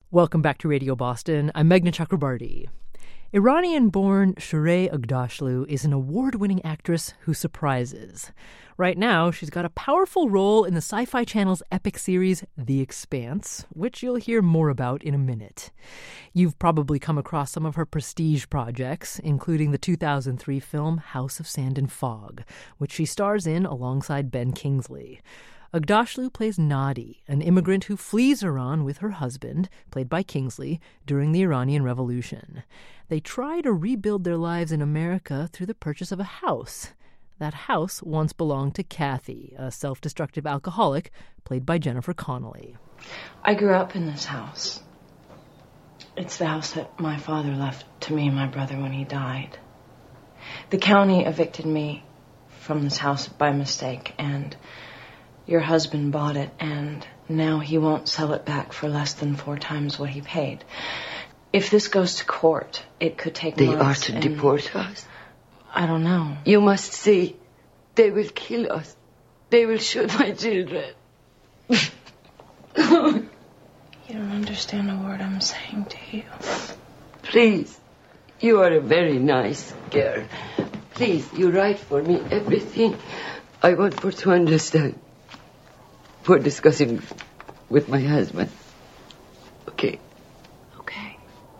Welcome back to Radio Boston. I'm Meghna Chakrabarti. Iranian-born Shohreh Aghdashloo is an award-winning actress who surprises. Right now, she's got a powerful role in the Sci-Fi Channel's epic series The Expanse, which you'll hear more about in a minute. You've probably come across some of her prestige projects, including the 2003 film House of Sand and Fog, which she stars in alongside Ben Kingsley. Aghdashloo plays Nadi, an immigrant who flees Iran with her husband, played by Kingsley, during the Iranian Revolution. They try to rebuild their lives in America through the purchase of a house. That house once belonged to Kathy, a self-destructive alcoholic, played by Jennifer Connelly. I grew up in this house. It's the house that my father left to me and my brother when he died. The county evicted me from this house by mistake, and your husband bought it, and now he won't sell it back for less than 4 times what he paid. If this goes to court, it could take months. They are to deport us. I don't know. You must see. They will kill us. They will shoot my children. You don't understand a word I'm saying to you. Please. You are a very nice girl. Please, you write for me everything I want for to understand. For discussing with my husband. Okay. Okay.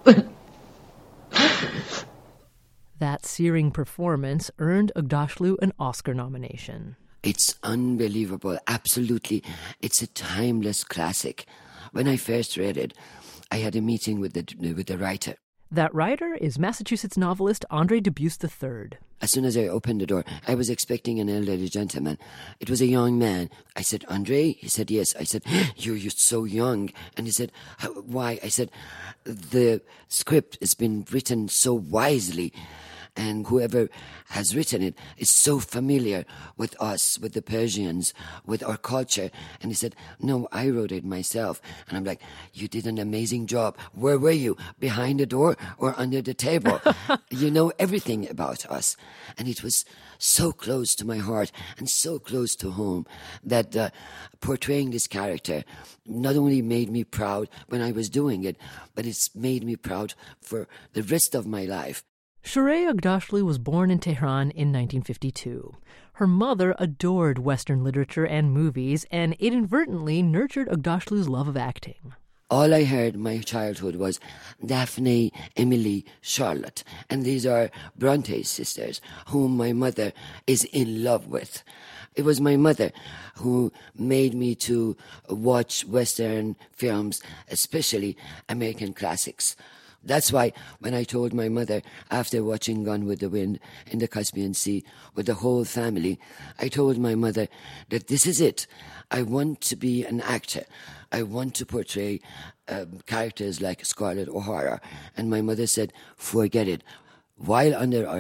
That searing performance earned Aghdashloo an Oscar nomination. It's unbelievable. Absolutely. It's a timeless classic. When I first read it, I had a meeting with the writer. That writer is Massachusetts novelist Andre Dubus III. As soon as I opened the door, I was expecting an elderly gentleman. It was a young man. I said, Andre? He said, yes. I said, you're so young. And he said, why? I said, the script has been written so wisely. And whoever has written it is so familiar with us, with the Persians, with our culture. And he said, no, I wrote it myself. And I'm like, you did an amazing job. Where were you? Behind the door or under the table? You know everything about us. And it was so close to my heart and so close to home that portraying this character not only made me proud when I was doing it, but it's made me proud for the rest of my life. Shohreh Aghdashloo was born in Tehran in 1952. Her mother adored Western literature and movies and inadvertently nurtured Aghdashloo's love of acting. All I heard in my childhood was Daphne, Emily, Charlotte. And these are Bronte sisters, whom my mother is in love with. It was my mother who made me to watch Western films, especially American classics. That's why when I told my mother, after watching Gone with the Wind in the Caspian Sea with the whole family, I told my mother that this is it. I want to be an actor. I want to portray characters like Scarlett O'Hara. And my mother said, forget it. While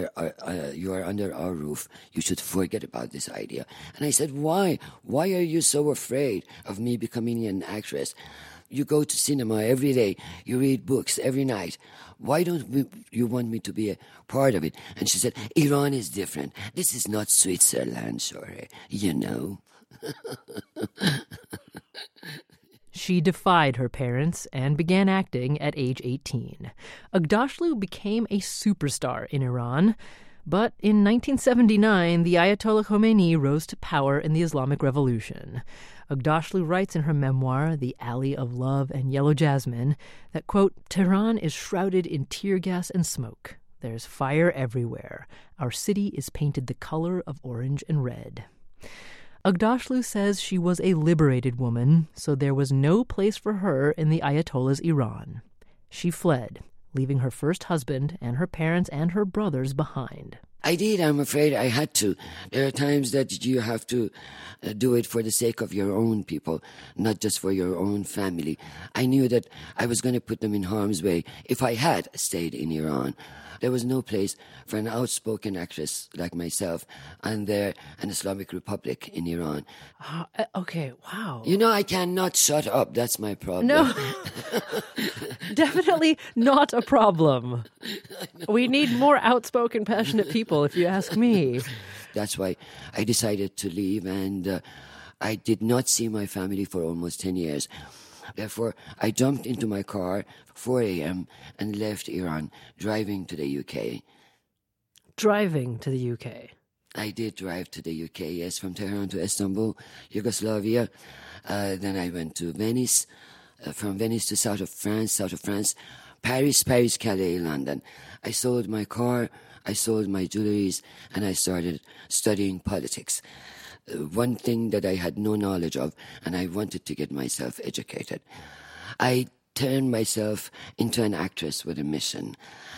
you are under our roof, you should forget about this idea. And I said, why? Why are you so afraid of me becoming an actress? You go to cinema every day. You read books every night. Why don't you want me to be a part of it? And she said, Iran is different. This is not Switzerland, Shohreh. You know. She defied her parents and began acting at age 18. Aghdashloo became a superstar in Iran. But in 1979, the Ayatollah Khomeini rose to power in the Islamic Revolution. Aghdashloo writes in her memoir, The Alley of Love and Yellow Jasmine, that, quote, Tehran is shrouded in tear gas and smoke. There's fire everywhere. Our city is painted the color of orange and red. Aghdashloo says she was a liberated woman, so there was no place for her in the Ayatollah's Iran. She fled, leaving her first husband and her parents and her brothers behind. I did. I'm afraid I had to. There are times that you have to do it for the sake of your own people, not just for your own family. I knew that I was going to put them in harm's way if I had stayed in Iran. There was no place for an outspoken actress like myself under an Islamic Republic in Iran. Okay, wow. You know, I cannot shut up. That's my problem. No, definitely not a problem. We need more outspoken, passionate people, if you ask me. That's why I decided to leave, and I did not see my family for almost 10 years. Therefore, I jumped into my car 4 a.m. and left Iran, driving to the UK. Driving to the UK? I did drive to the UK, yes, from Tehran to Istanbul, Yugoslavia. Then I went to Venice, from Venice to south of France, Paris, Calais, London. I sold my car, I sold my jewelries, and I started studying politics. One thing that I had no knowledge of, and I wanted to get myself educated. I turned myself into an actress with a mission.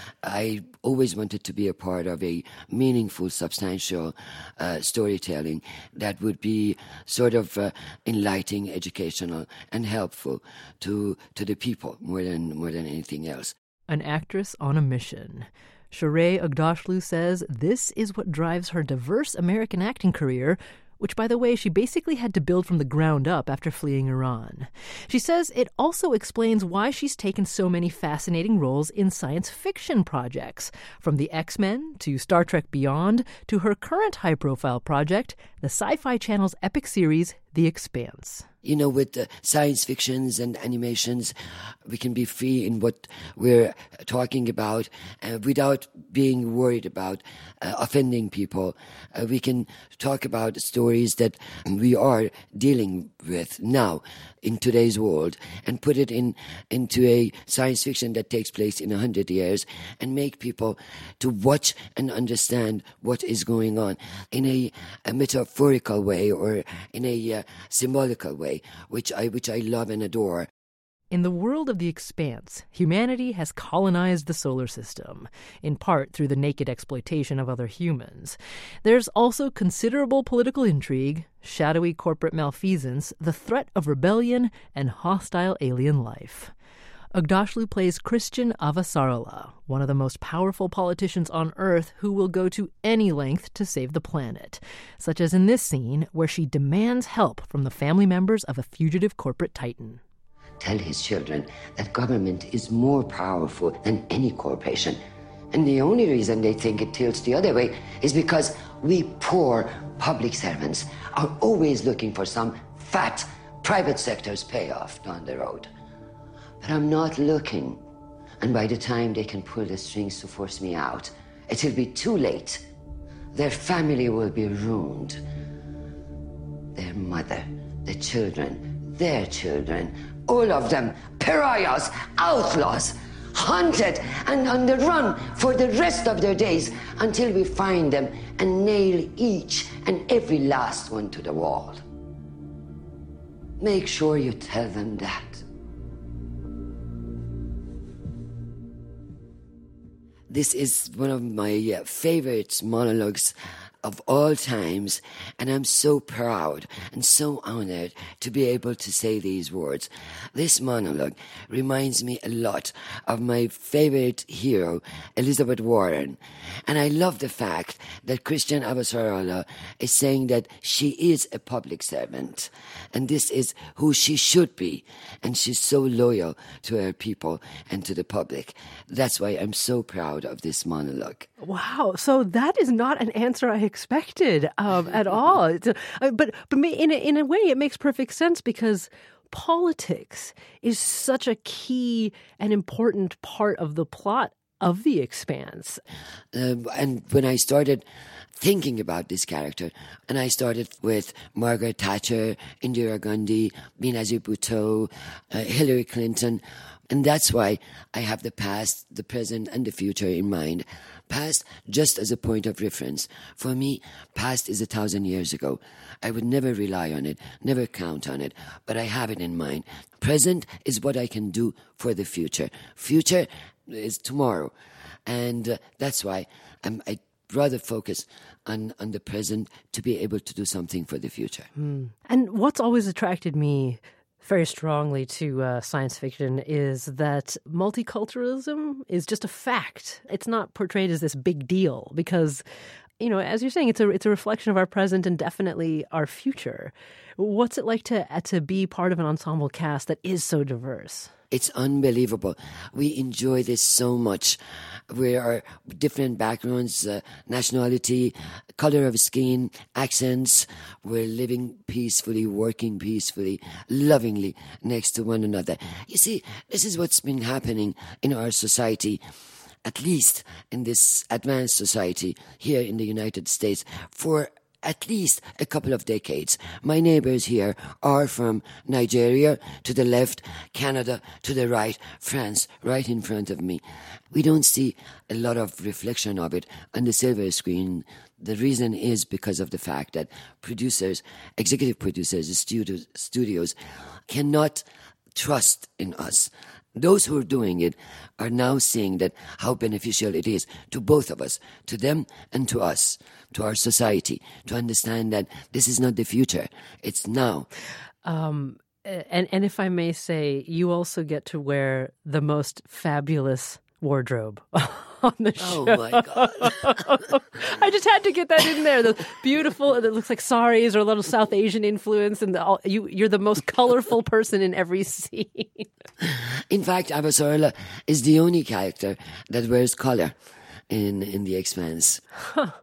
I always wanted to be a part of a meaningful, substantial storytelling that would be sort of enlightening, educational, and helpful to the people more than anything else. An actress on a mission. Shohreh Aghdashloo says this is what drives her diverse American acting career, which, by the way, she basically had to build from the ground up after fleeing Iran. She says it also explains why she's taken so many fascinating roles in science fiction projects, from the X-Men to Star Trek Beyond to her current high-profile project, the Sci-Fi Channel's epic series, The Expanse. You know, with science fictions and animations, we can be free in what we're talking about without being worried about offending people. We can talk about stories that we are dealing with now in today's world and put it into a science fiction that takes place in 100 years and make people to watch and understand what is going on in a metaphorical way or in a symbolical way, which I love and adore. In the world of The Expanse, humanity has colonized the solar system, in part through the naked exploitation of other humans. There's also considerable political intrigue, shadowy corporate malfeasance, the threat of rebellion, and hostile alien life. Aghdashloo plays Christian Avasarala, one of the most powerful politicians on Earth who will go to any length to save the planet, such as in this scene where she demands help from the family members of a fugitive corporate titan. Tell his children that government is more powerful than any corporation. And the only reason they think it tilts the other way is because we poor public servants are always looking for some fat private sector's payoff down the road. But I'm not looking. And by the time they can pull the strings to force me out, it'll be too late. Their family will be ruined. Their mother, the children, their children, all of them pariahs, outlaws, hunted and on the run for the rest of their days until we find them and nail each and every last one to the wall. Make sure you tell them that. This is one of my favorite monologues of all times, and I'm so proud and so honored to be able to say these words. This monologue reminds me a lot of my favorite hero, Elizabeth Warren, and I love the fact that Christian Avasarala is saying that she is a public servant, and this is who she should be, and she's so loyal to her people and to the public. That's why I'm so proud of this monologue. Wow, so that is not an answer I expected at all. But in a way, it makes perfect sense because politics is such a key and important part of the plot of The Expanse. And when I started thinking about this character, and I started with Margaret Thatcher, Indira Gandhi, Benazir Bhutto, Hillary Clinton, and that's why I have the past, the present, and the future in mind. Past just as a point of reference. For me, past is 1,000 years ago. I would never rely on it, never count on it, but I have it in mind. Present is what I can do for the future. Future is tomorrow. And that's why I rather focus on the present to be able to do something for the future. And what's always attracted me very strongly to science fiction is that multiculturalism is just a fact. It's not portrayed as this big deal because, you know, as you're saying, it's a reflection of our present and definitely our future. What's it like to be part of an ensemble cast that is so diverse? It's unbelievable. We enjoy this so much. we are different backgrounds, nationality, color of skin, accents. We're living peacefully, working peacefully, lovingly next to one another. You see, this is what's been happening in our society, at least in this advanced society here in the United States, for at least a couple of decades. My neighbors here are from Nigeria to the left, Canada to the right, France right in front of me. We don't see a lot of reflection of it on the silver screen. The reason is because of the fact that producers, executive producers, studios cannot trust in us. Those who are doing it are now seeing that how beneficial it is to both of us, to them and to us, to our society, to understand that this is not the future, it's now. And if I may say, you also get to wear the most fabulous wardrobe on the show. Oh my God. I just had to get that in there. The beautiful, it looks like saris or a little South Asian influence, and you're the most colorful person in every scene. In fact, Avasarala is the only character that wears color in The Expanse. Wow.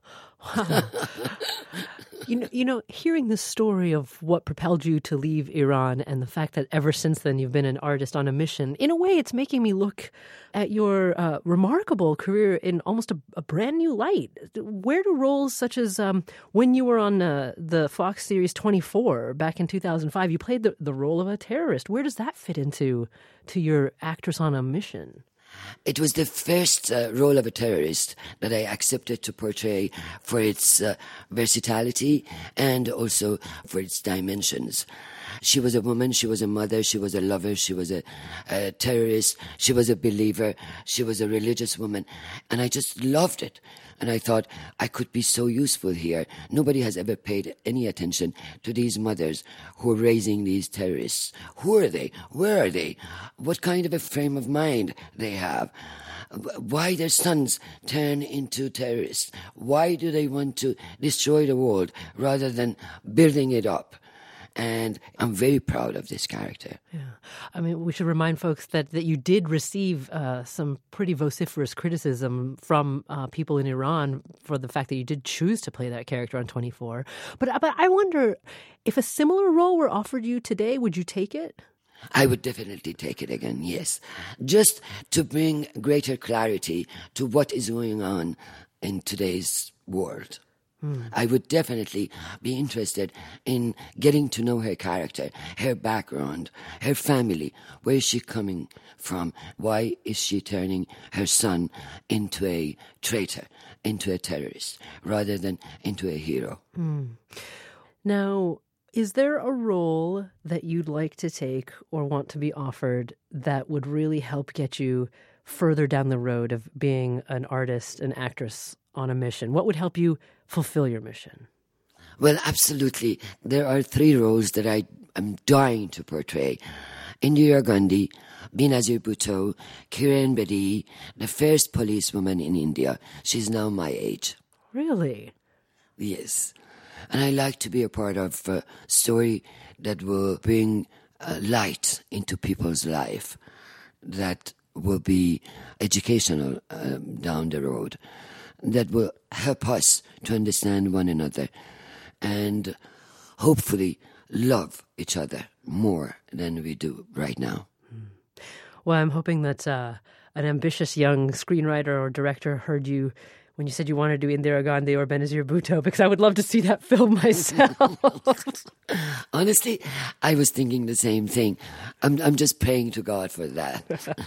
You know, hearing the story of what propelled you to leave Iran and the fact that ever since then you've been an artist on a mission, in a way it's making me look at your remarkable career in almost a brand new light. Where do roles such as when you were on the Fox series 24 back in 2005, you played the role of a terrorist. Where does that fit into your actress on a mission? It was the first role of a terrorist that I accepted to portray for its versatility and also for its dimensions. She was a woman, she was a mother, she was a lover, she was a terrorist, she was a believer, she was a religious woman, and I just loved it. And I thought I could be so useful here. Nobody has ever paid any attention to these mothers who are raising these terrorists. Who are they? Where are they? What kind of a frame of mind they have? Why their sons turn into terrorists? Why do they want to destroy the world rather than building it up? And I'm very proud of this character. Yeah. I mean, we should remind folks that you did receive some pretty vociferous criticism from people in Iran for the fact that you did choose to play that character on 24. But I wonder, if a similar role were offered you today, would you take it? I would definitely take it again, yes. Just to bring greater clarity to what is going on in today's world. I would definitely be interested in getting to know her character, her background, her family. Where is she coming from? Why is she turning her son into a traitor, into a terrorist, rather than into a hero? Now, is there a role that you'd like to take or want to be offered that would really help get you further down the road of being an artist, an actress on a mission? What would help you fulfill your mission? Well, absolutely. There are 3 roles that I am dying to portray. Indira Gandhi, Benazir Bhutto, Kiran Bedi, the first policewoman in India. She's now my age. Really? Yes. And I like to be a part of a story that will bring light into people's life, that will be educational down the road, that will help us to understand one another and hopefully love each other more than we do right now. Well, I'm hoping that an ambitious young screenwriter or director heard you when you said you wanted to do Indira Gandhi or Benazir Bhutto, because I would love to see that film myself. Honestly, I was thinking the same thing. I'm just praying to God for that.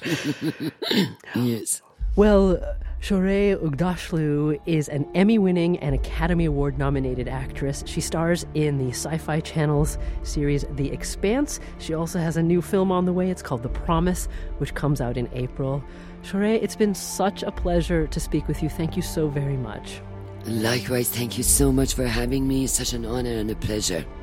Yes. Well, Shohreh Aghdashloo is an Emmy-winning and Academy Award-nominated actress. She stars in the Sci-Fi Channel's series The Expanse. She also has a new film on the way. It's called The Promise, which comes out in April. Shohreh, it's been such a pleasure to speak with you. Thank you so very much. Likewise, thank you so much for having me. It's such an honor and a pleasure.